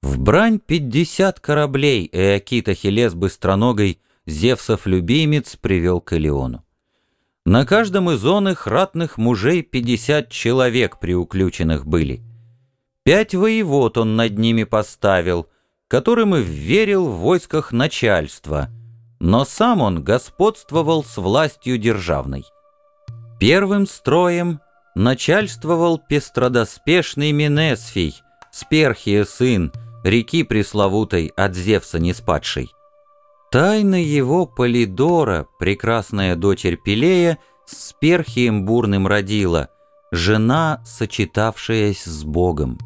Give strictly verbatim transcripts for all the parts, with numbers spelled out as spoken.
В брань пятьдесят кораблей Эакит Ахиллес Быстроногой, Зевсов любимец, привел к Илиону. На каждом из оных ратных мужей пятьдесят человек приуключенных были. Пять воевод он над ними поставил, которым и вверил в войсках начальство, но сам он господствовал с властью державной. Первым строем начальствовал пестродоспешный Менесфий, Сперхия сын, реки пресловутой, от Зевса неспадшей. Тайна его Полидора, прекрасная дочерь Пелея, с Сперхием бурным родила, жена, сочетавшаяся с Богом.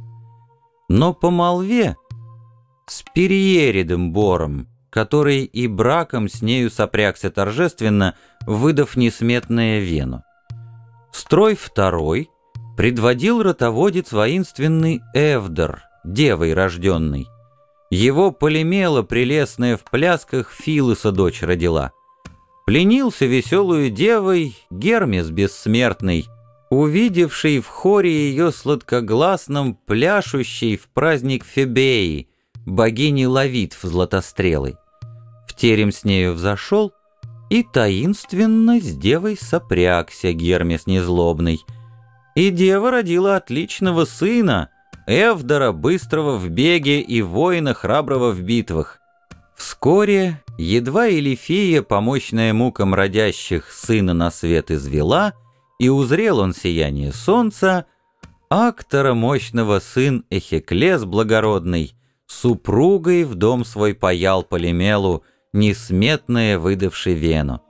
Но по молве с Периеридом Бором, который и браком с нею сопрягся торжественно, выдав несметное вену. Строй второй предводил ратоводец воинственный Эвдор, девой рожденный. Его Полимела прелестная в плясках Филоса дочь родила. Пленился веселую девой Гермес бессмертный, увидевший в хоре ее сладкогласном пляшущей в праздник Фебеи, богини Лавитв златострелой. В терем с нею взошел и таинственно с девой сопрягся Гермес незлобный. И дева родила отличного сына, Эвдора, быстрого в беге и воина, храброго в битвах. Вскоре, едва Элифия, помощная мукам родящих, сына на свет извела, и узрел он сияние солнца, Актора мощного сын Эхеклес благородный, супругой в дом свой паял Полимелу, несметное выдавший вену.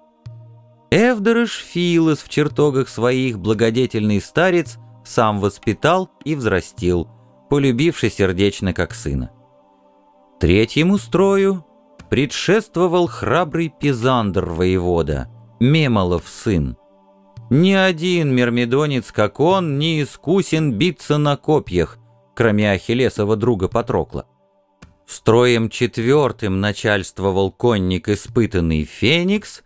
Эвдорыш Филос в чертогах своих благодетельный старец сам воспитал и взрастил, полюбивший сердечно как сына. Третьему строю предшествовал храбрый Пизандр воевода, Мемолов сын. Ни один мирмидонец, как он, не искусен биться на копьях, кроме Ахиллесова друга Патрокла. Строем четвертым начальствовал конник испытанный Феникс,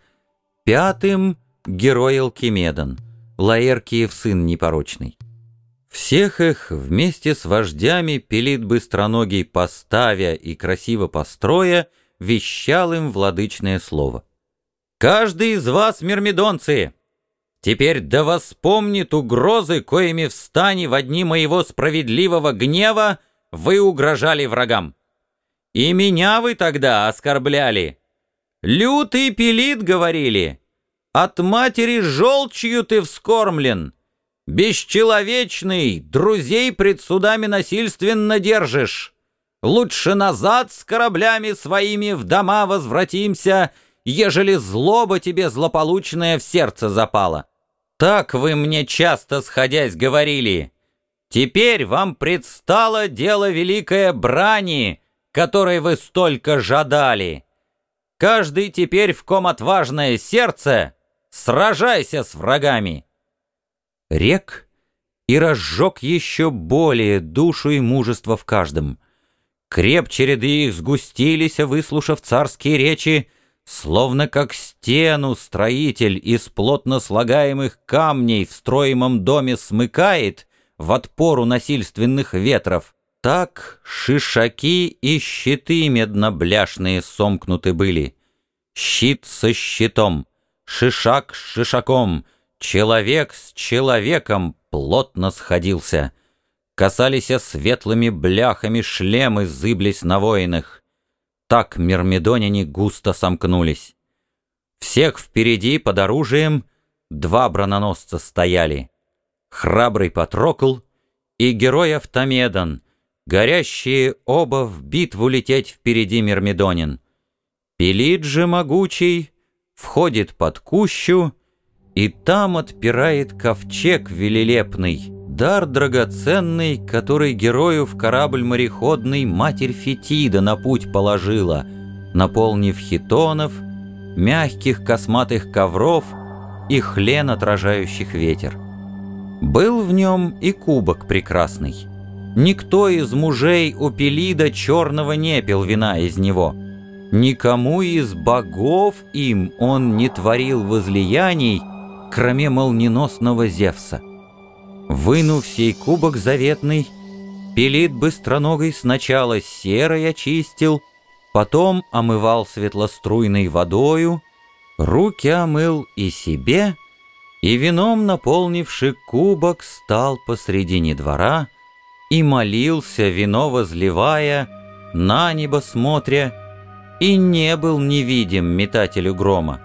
пятым — герой Алкимедон, Лаэркиев сын непорочный. Всех их вместе с вождями Пелит Быстроногий, поставя и красиво построя, вещал им владычное слово. «Каждый из вас, мирмидонцы, теперь да воспомнит угрозы, коими в стане во дни моего справедливого гнева вы угрожали врагам. И меня вы тогда оскорбляли. Лютый Пелит, говорили, от матери желчью ты вскормлен. Бесчеловечный, друзей пред судами насильственно держишь. Лучше назад с кораблями своими в дома возвратимся, ежели злоба тебе злополучная в сердце запала. Так вы мне часто сходясь говорили. Теперь вам предстало дело великое брани, которой вы столько жадали. Каждый теперь, в ком отважное сердце, сражайся с врагами». Рек и разжег еще более душу и мужество в каждом. Крепче ряды их сгустились, выслушав царские речи, словно как стену строитель из плотно слагаемых камней в строимом доме смыкает в отпору насильственных ветров. Так шишаки и щиты медно-бляшные сомкнуты были. Щит со щитом, шишак с шишаком, человек с человеком плотно сходился. Касались светлыми бляхами шлемы, зыблись на воинах. Так мирмидоняне густо сомкнулись. Всех впереди под оружием два броненосца стояли. Храбрый Патрокл и герой Автомедон, горящие оба в битву лететь впереди мирмидонин. Пелит же могучий входит под кущу, и там отпирает ковчег велелепный, дар драгоценный, который герою в корабль мореходный матерь Фетида на путь положила, наполнив хитонов, мягких косматых ковров и хлен, отражающих ветер. Был в нем и кубок прекрасный. Никто из мужей у Пелида черного не пил вина из него. Никому из богов им он не творил возлияний, кроме молниеносного Зевса. Вынув сей кубок заветный, Пелит быстроногой сначала серой очистил, потом омывал светлоструйной водою, руки омыл и себе, и вином наполнивши кубок стал посредине двора и молился, вино возливая, на небо смотря, и не был невидим метателю грома.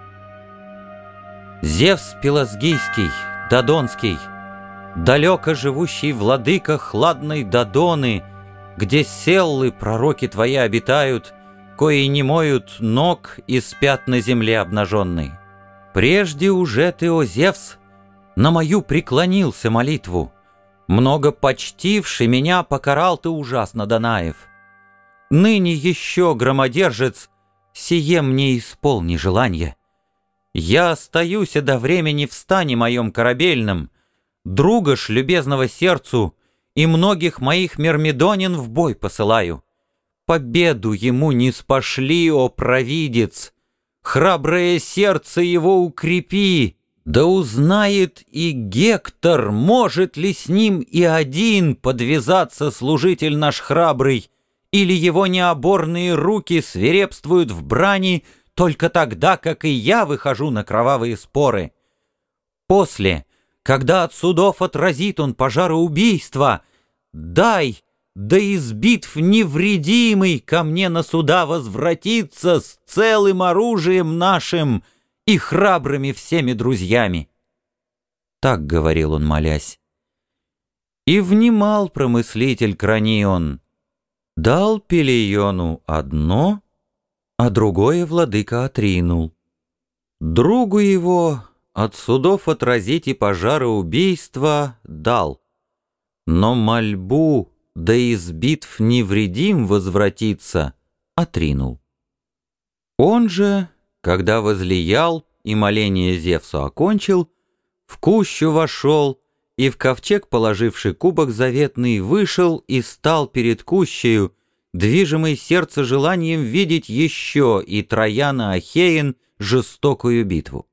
Зевс Пелазгийский, Додонский, далеко живущий владыка хладной Додоны, где селлы пророки твои обитают, кои не моют ног и спят на земле обнаженной. Прежде уже ты, о Зевс, на мою преклонился молитву, много почтивший меня покарал ты ужасно, Данаев. Ныне еще, громодержец, сие мне исполни желанье. Я остаюсь до времени в стане моем корабельном, друга ж любезного сердцу и многих моих мирмидонин в бой посылаю. Победу ему не спошли, о провидец, храброе сердце его укрепи, да узнает и Гектор, может ли с ним и один подвязаться служитель наш храбрый, или его необорные руки свирепствуют в брани только тогда, как и я выхожу на кровавые споры. После, когда от судов отразит он пожары убийства, дай, да из битв невредимый ко мне на суда возвратиться с целым оружием нашим и храбрыми всеми друзьями. Так говорил он, молясь. И внимал промыслитель Кранион. Дал Пелиону одно, а другое владыка отринул. Другу его от судов отразить и пожара убийства дал, но мольбу, да из битв невредим возвратиться, отринул. Он же, когда возлиял и моление Зевсу окончил, в кущу вошел и в ковчег, положивший кубок заветный, вышел и стал перед кущею, движимый сердце желанием видеть еще и Трояна Ахеин жестокую битву.